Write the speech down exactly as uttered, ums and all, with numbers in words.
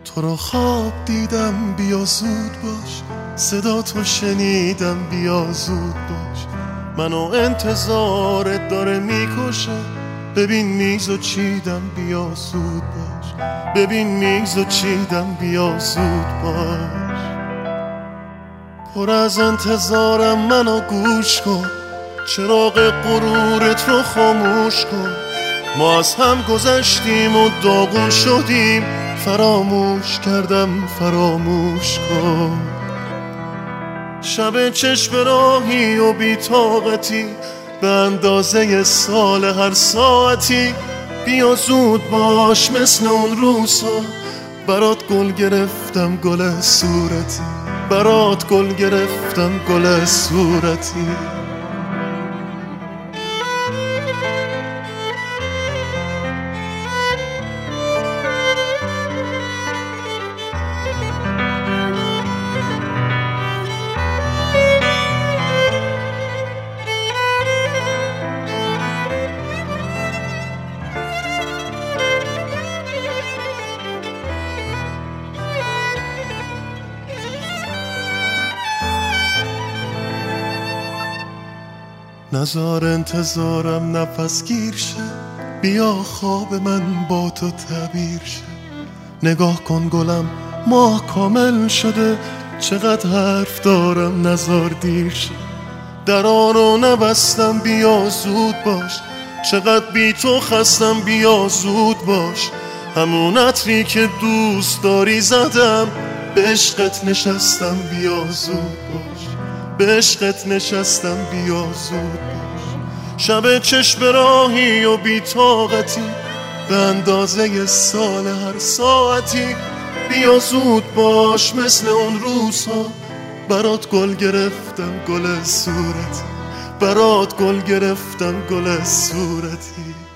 تو رو خواب دیدم بیا زود باش، صدا تو شنیدم بیا زود باش. منو انتظارت داره میکشه، ببین میزو چیدم بیا زود باش، ببین میزو چیدم بیا زود باش. پر از انتظارم منو گوش کن، چراغ غرورت رو خاموش کن. ما از هم گذشتیم و داغون شدیم، فراموش کردم فراموش کن. شب چشم راهی و بی‌طاقتی به اندازه سال هر ساعتی، بیا زود باش مثل اون روزا. برات گل گرفتم گل صورتی، برات گل گرفتم گل صورتی. نزار انتظارم نفس گیر شه، بیا خواب من با تو تعبیر شه. نگاه کن گلم ماه کامل شده، چقدر حرف دارم نزار دیر شه. درارو نبستم بیا زود باش، چقدر بی تو خستم بیا زود باش. همون عطری که دوست داری زدم، به عشقت نشستم بیا زود باش، به عشقت نشستم بیا زود باش. شب چشم راهی و بی‌طاقتی به اندازه سال هر ساعتی، بیا زود باش مثل اون روزها. برات گل گرفتم گل صورتی، برات گل گرفتم گل صورتی.